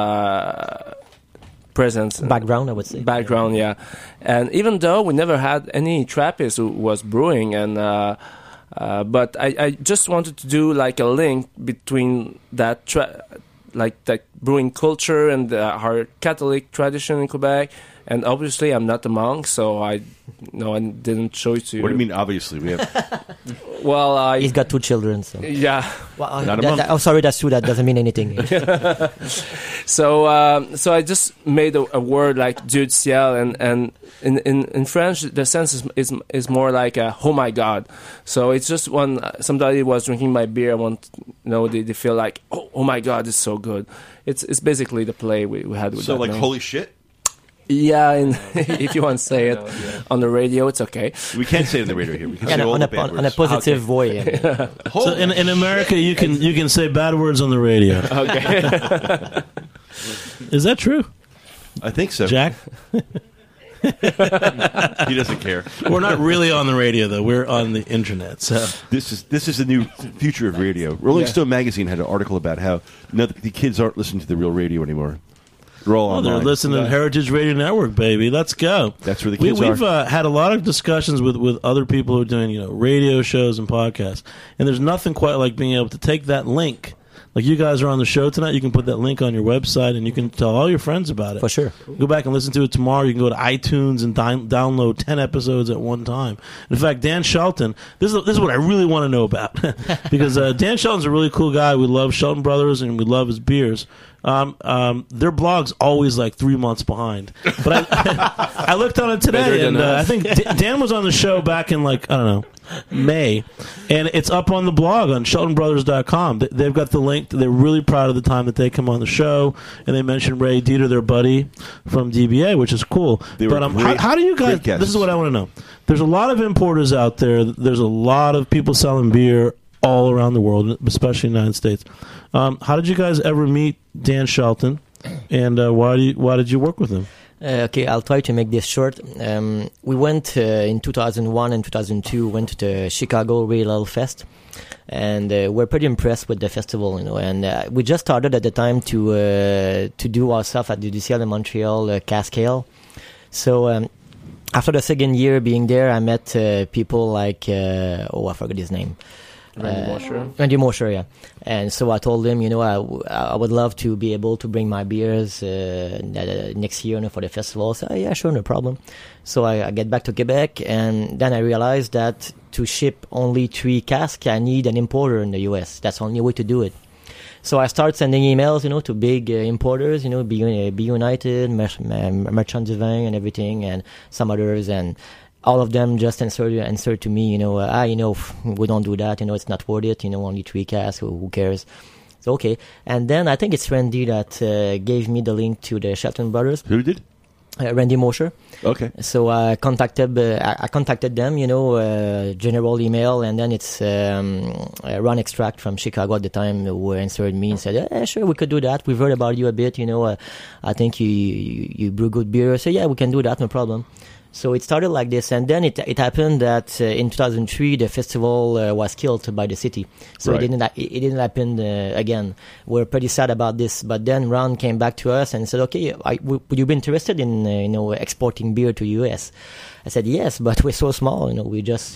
presence. Background, I would say. Background, yeah. And even though we never had any Trappist who was brewing, and but I just wanted to do like a link between that that brewing culture and our Catholic tradition in Quebec. And obviously, I'm not a monk, so I didn't show it to you. What do you mean? Obviously, we have Well, He's got 2 children. So. yeah. Well, Not a month. I'm sorry, that's true. That doesn't mean anything. So I just made a word like Dieu du ciel, and in French the sense is more like oh my God. So it's just when somebody was drinking my beer, they feel like oh my God, it's so good. It's basically the play we had with So that like name. holy shit. Yeah, and if you want to say it on the radio, it's okay. We can't say it on the radio here. We can Yeah, say all on the a bad on a words. positive way. So in America, you can say bad words on the radio. Okay. Is that true, I think so. Jack? He doesn't care. We're not really on the radio though. We're on the internet. So This is the new future of radio. Rolling Stone magazine had an article about how the kids aren't listening to the real radio anymore. They're all they're online. listening to Heritage Radio Network, baby. Let's go. That's where the kids We've are. had a lot of discussions with other people who are doing radio shows and podcasts, and there's nothing quite like being able to take that link. Like you guys are on the show tonight, you can put that link on your website, and you can tell all your friends about it. For sure. Go back and listen to it tomorrow. You can go to iTunes and download 10 episodes at one time. In fact, Dan Shelton, this is what I really want to know about. Because Dan Shelton's a really cool guy. We love Shelton Brothers, and we love his beers. Their blog's always like 3 months behind. But I looked on it Better today, than and I us. think Dan was on the show back in May, and it's up on the blog on SheltonBrothers.com. They've got the link. They're really proud of the time that they come on the show, and they mentioned Ray Dieter, their buddy from DBA, which is cool. They were But great- how do you guys? great guests. This is what I want to know. There's a lot of importers out there. There's a lot of people selling beer all around the world, especially in the United States. How did you guys ever meet Dan Shelton, and why did you work with him? Okay, I'll try to make this short. We went in 2001 and 2002. Went to the Chicago Real Ale Fest, and we're pretty impressed with the festival. And we just started at the time to do our stuff at the DCL in Montreal, Cask Ale. So after the second year being there, I met people like I forgot his name. Randy Mosher, yeah. And so I told him, I would love to be able to bring my beers next year for the festival. So yeah, sure, no problem. So I get back to Quebec, and then I realized that to ship only 3 casks, I need an importer in the US. That's the only way to do it. So I started sending emails, to big importers, Be United, Merchant du Vin, and everything, and some others, and all of them just answered to me, we don't do that, it's not worth it, only 3 casks, who cares? So, okay. And then I think it's Randy that gave me the link to the Shelton Brothers. Who did? Randy Mosher. Okay. So I contacted them, general email, and then it's Ron Extract from Chicago at the time who answered me and said, yeah, sure, we could do that. We've heard about you a bit, I think you brew good beer. So yeah, we can do that, no problem. So it started like this, and then it happened that in 2003 the festival was killed by the city. So Right. it didn't happen again. We're pretty sad about this, but then Ron came back to us and said, "Okay, would you be interested in exporting beer to US?" I said, "Yes, but we're so small. We just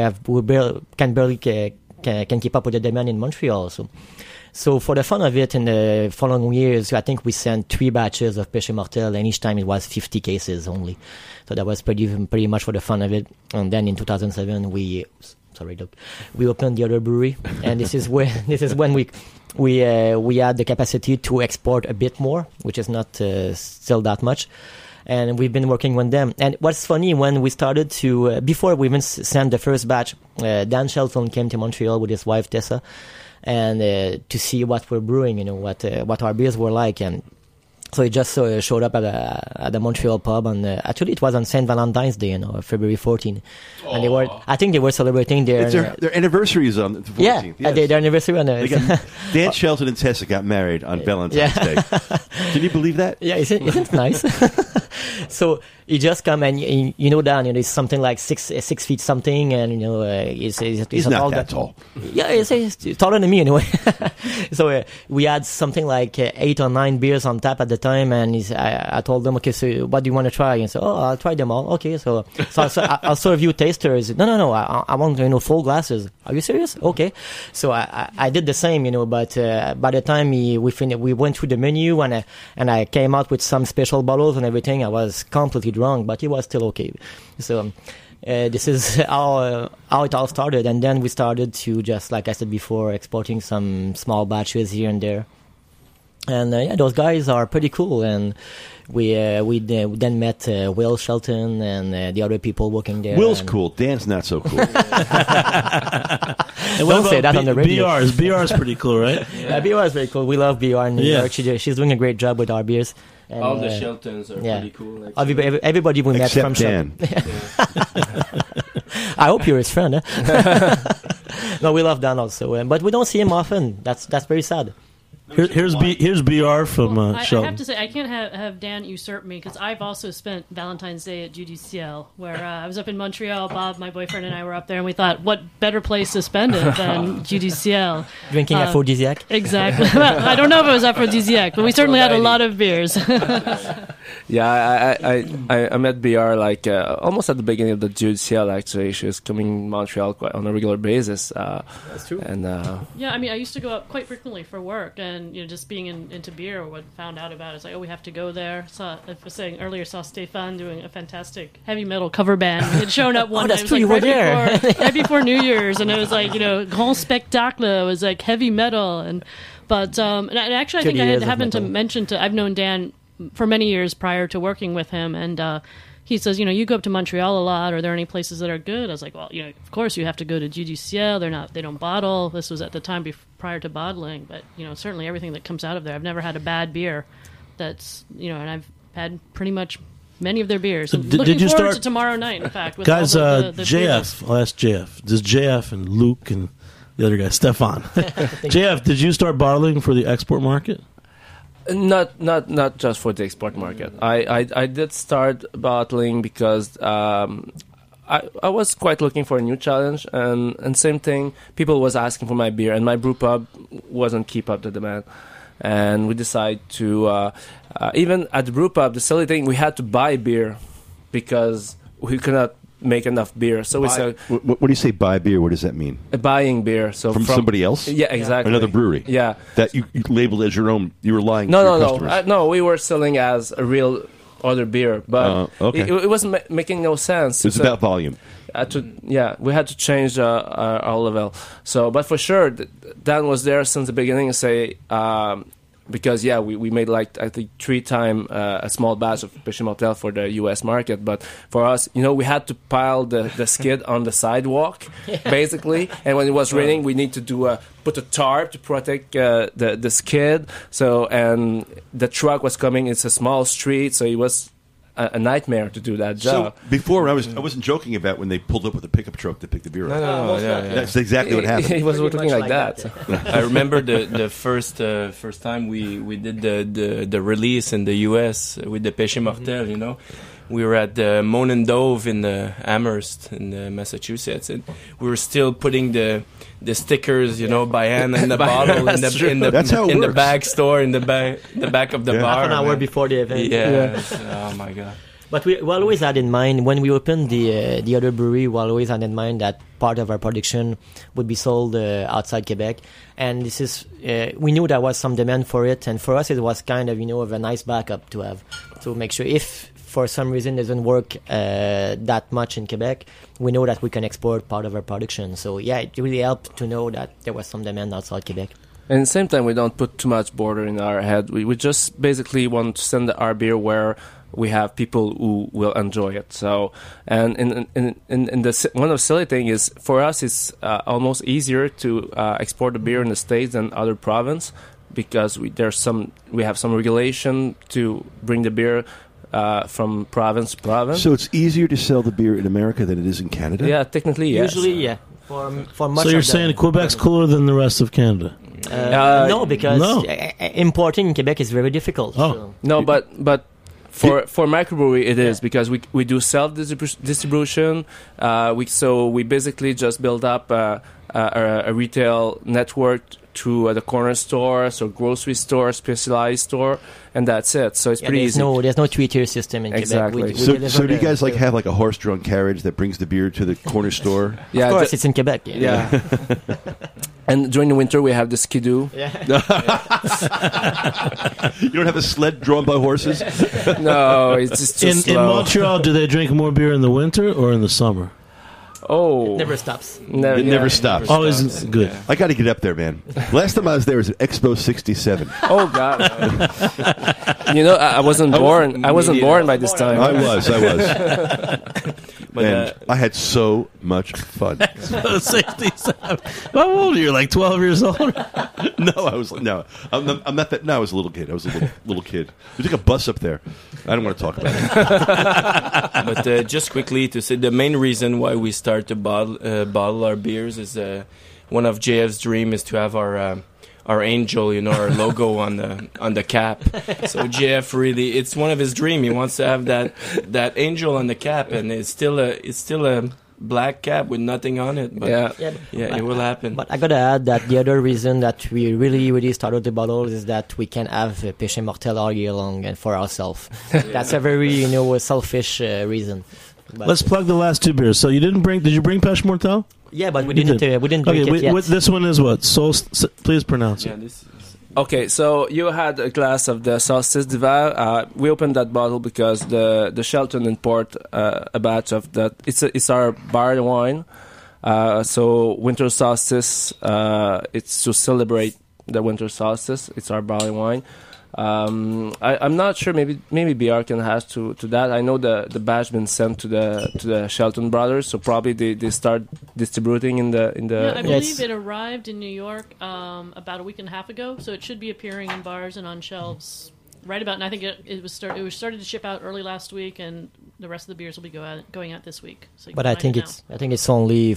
can barely keep up with the demand in Montreal." So for the fun of it, in the following years, I think we sent 3 batches of Péché Mortel, and each time it was 50 cases only. So that was pretty much for the fun of it. And then in 2007, we opened the other brewery, and this is when we had the capacity to export a bit more, which is not still that much. And we've been working with them. And what's funny, when we started to, before we even sent the first batch, Dan Shelton came to Montreal with his wife Tessa, and to see what we're brewing, what our beers were like. And so he just showed up at the Montreal pub, and actually it was on St. Valentine's Day, February 14. And I think they were celebrating their... It's their anniversary is on the 14th. Yeah, yes. their anniversary. Dan Shelton and Tessa got married on Valentine's Day. Can you believe that? Yeah, isn't it nice? So he just come, and Dan, he's something like 6 feet something, and he's not that tall. Yeah, he's taller than me anyway. So we had something like 8 or 9 beers on tap at the time, and I told him, okay, so what do you want to try? And so, I'll try them all. Okay, so I'll serve you tasters. No, I want full glasses. Are you serious? Okay. So I did the same, but by the time we went through the menu, and I came out with some special bottles and everything, I was completely drunk, but it was still okay. So This is how it all started, and then we started to just, like I said before, exporting some small batches here and there. And those guys are pretty cool, and we then met Will Shelton and the other people working there. Will's and cool. Dan's not so cool. And what Don't say about that on the radio. BR is pretty cool, right? BR is very cool. We love BR in New Yeah. York. She's doing a great job with our beers. And, All the Sheltons are yeah. pretty cool. actually. everybody we met from Except Dan. I hope you're his friend. Huh? No, we love Dan also, but we don't see him often. That's very sad. Here's BR from I Shelton. have to say, I can't have Dan usurp me because I've also spent Valentine's Day at GDCL, where I was up in Montreal. Bob, my boyfriend, and I were up there, and we thought, what better place to spend it than GDCL? Drinking aphrodisiac. Exactly. Well, I don't know if it was aphrodisiac, but we certainly had a lot of beers. Yeah, I met BR like almost at the beginning of the GDCL. Actually, she was coming to Montreal quite on a regular basis. That's true. And Yeah, I mean, I used to go up quite frequently for work, and just being into beer, what found out about it, it's like, oh, we have to go there. I was saying earlier, saw Stefan doing a fantastic heavy metal cover band. It shown up one that's night, true, you were there. right before New Year's, and it was like Grand Spectacle. It was like heavy metal, and actually, I think 30 I years had of happened to metal. mention I've known Dan for many years prior to working with him, and he says, you go up to Montreal a lot. Are there any places that are good? I was like, well, of course you have to go to GDCL. They don't bottle. This was at the time prior to bottling, but certainly everything that comes out of there. I've never had a bad beer. That's and I've had pretty much many of their beers. So And did looking you forward start- to tomorrow night? In fact, with Guys, all the beers. JF. I'll ask JF. Does JF and Luke and the other guy, Stefan. JF, did you start bottling for the export market? Not just for the export market. I did start bottling because I was quite looking for a new challenge, and same thing, people was asking for my beer, and my brew pub wasn't keep up the demand, and we decided to even at the brew pub, the silly thing, we had to buy beer because we could not make enough beer. So we said What do you say buy beer? What does that mean? buying beer. So From somebody else? Yeah, exactly. Another brewery? Yeah. That you labeled as your own. You were lying to No, your no, customers. no. No, we were selling as a real other beer, but Okay. it wasn't making no sense. It's So, about volume. we had to change our level. So, but for sure, Dan was there since the beginning and say, because we made like I think 3 times a small batch of Péché Mortel for the U.S. market, but for us, we had to pile the skid on the sidewalk, basically. And when it was raining, we need to put a tarp to protect the skid. So and the truck was coming. It's a small street, so it was a nightmare to do that job. So before I wasn't joking about when they pulled up with a pickup truck to pick the beer up. No, yeah. That's exactly what It happened. was Pretty looking much like like that. I remember the first time we did the release in the US with the Péché Mortel. We were at the Moan and Dove in Amherst in Massachusetts, and we were still putting the stickers, by hand in the bottle in the That's how it in the works. bag store in the back of the Yeah. bar. Half an hour man. before the event. Yeah. Oh my god. But we always had in mind when we opened the other brewery. We always had in mind that part of our production would be sold outside Quebec, and this is we knew there was some demand for it, and for us it was kind of a nice backup to have to make sure if for some reason it doesn't work that much in Quebec, we know that we can export part of our production. So yeah, it really helped to know that there was some demand outside Quebec. And at the same time, we don't put too much border in our head. We just basically want to send our beer where we have people who will enjoy it. So, and in the one of the silly thing is for us, it's almost easier to export the beer in the States than other province because we have some regulation to bring the beer from province to province. So it's easier to sell the beer in America than it is in Canada? Yeah, technically, yes. Usually, yeah. For much So you're of the- saying Quebec's cooler than the rest of Canada? no, because No. importing in Quebec is very difficult. Oh. So. No, but for microbrewery it is because we do self distribution. We basically just build up a retail network to the corner stores or grocery store, specialized store, and that's it. So it's pretty there's easy. there's no 3-tier system in Exactly. Quebec. So, deliver so do you guys the- like have like a horse-drawn carriage that brings the beer to the corner store? Yeah, Of course, the- it's in Quebec. yeah. And during the winter, we have the skidoo. You don't have a sled drawn by horses? No, it's just too In slow. Montreal, do they drink more beer in the winter or in the summer? Oh, Never stops. never, It never stops. Always good. I got to get up there, man. Last time I was there was at Expo 67. Oh God! You know, I wasn't born. I wasn't born by this time. I was. But, And I had so much fun. 67. How old are you? Like 12 years old? No, I'm not that. No, I was a little kid. I was a little kid. We took a bus up there. I don't want to talk about it. But just quickly to say, the main reason why we start to bottle our beers is one of JF's dream is to have our angel, our logo on the cap. So JF really, it's one of his dream. He wants to have that angel on the cap, and it's still a black cap with nothing on it. But Yeah. it will happen. But I gotta add that the other reason that we really started the bottles is that we can have Péché Mortel all year long and for ourselves. That's a very selfish reason. But Let's plug the last two beers. So did you bring Pêche Mortel? yeah, but we You didn't did. drink Okay, it yet. this one is what? Please pronounce yeah, it. this is, Okay, so you had a glass of the Solstice d'Hiver. We opened that bottle because the Shelton import a batch of that. It's our barley wine. So winter solstice. It's to celebrate the winter solstice. It's our barley wine. I'm not sure. Maybe BR can add to that. I know the batch been sent to the Shelton brothers, so probably they start distributing in the. Yeah, I Yes. believe it arrived in New York about a week and a half ago, so it should be appearing in bars and on shelves right about. And I think it was started to ship out early last week, and the rest of the beers will be going out this week. So you But can I find think it now. it's only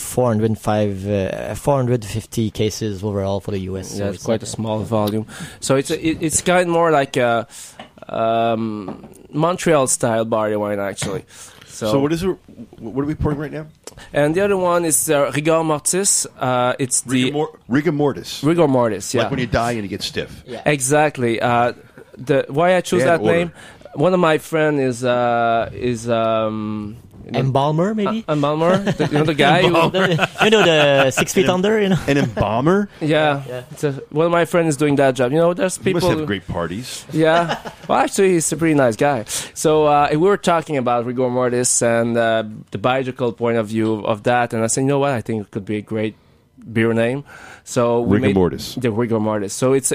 450 cases overall for the US. Yeah, it's quite a small volume. So it's kind of more like a Montreal style barley wine actually. So what is it? What are we pouring right now? And the other one is Rigor Mortis. It's the Rigor mortis. Rigor Mortis. Yeah, Like when you die and you get stiff. Yeah. exactly. Why I choose They had that order. name? One of my friend is Embalmer, maybe? Malmer, the guy who, the 6 feet under, An embalmer? yeah. One of my friends is doing that job. There's You people. must have great parties. Yeah. Well, actually, he's a pretty nice guy. So we were talking about rigor mortis and the biological point of view of that, and I said, you know what? I think it could be a great beer name. So we Rigor made mortis. the rigor mortis. So it's a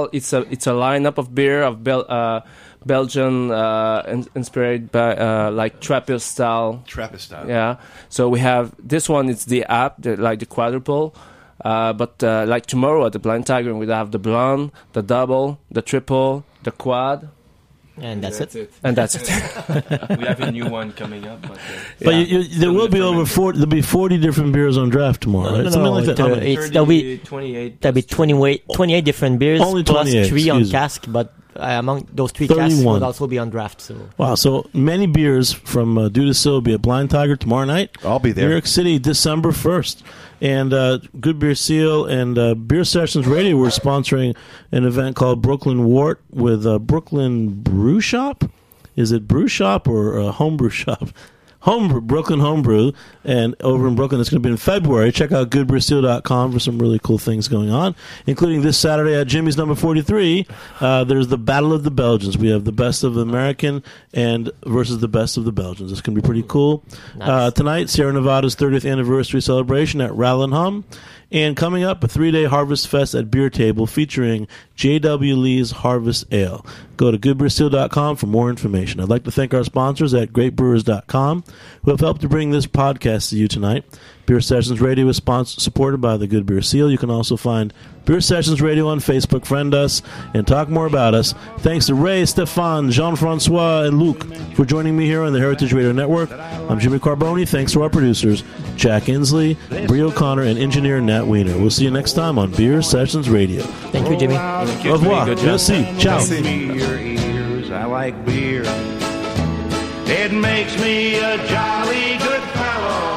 lineup of beer of Belgian inspired by like Trappist style. Trappist style. Yeah. So we have this one. It's the app, like the quadruple. But like tomorrow at the Blind Tiger, we have the blonde, the double, the triple, the quad, and that's it. and that's it. We have a new one coming up. But, But Yeah. there will be over 40. There'll be 40 different beers on draft tomorrow, right? No, Something like that. no, How many? there'll be 28. There'll be 28 different beers, Only plus 28, 3 on excuse me. cask, but among those 3 casks 31. will also be on draft. So Wow, so many beers from Dudacil will be at Blind Tiger tomorrow night. I'll be there. New York City, December 1st. And Good Beer Seal and Beer Sessions Radio were sponsoring an event called Brooklyn Wort with Brooklyn Brew Shop. Is it Brew Shop or Homebrew Shop? Brooklyn Homebrew, and over in Brooklyn, it's going to be in February. Check out goodbrewsteel.com for some really cool things going on, including this Saturday at Jimmy's number 43. There's the Battle of the Belgians. We have the best of the American and versus the best of the Belgians. It's going to be pretty cool. Nice. Tonight, Sierra Nevada's 30th anniversary celebration at Rattle and Hum. And coming up, a 3-day Harvest Fest at Beer Table featuring J.W. Lee's Harvest Ale. Go to goodbrewsteel.com for more information. I'd like to thank our sponsors at greatbrewers.com who have helped to bring this podcast to you tonight. Beer Sessions Radio is supported by the Good Beer Seal. You can also find Beer Sessions Radio on Facebook. Friend us and talk more about us. Thanks to Ray, Stefan, Jean-Francois, and Luke for joining me here on the Heritage Radio Network. I'm Jimmy Carboni. Thanks to our producers, Jack Inslee, Brie O'Connor, and engineer Nat Weiner. We'll see you next time on Beer Sessions Radio. thank you, Jimmy. Au revoir. Good job. Merci. Ciao. Me your ears, I like beer. It makes me a jolly good fellow.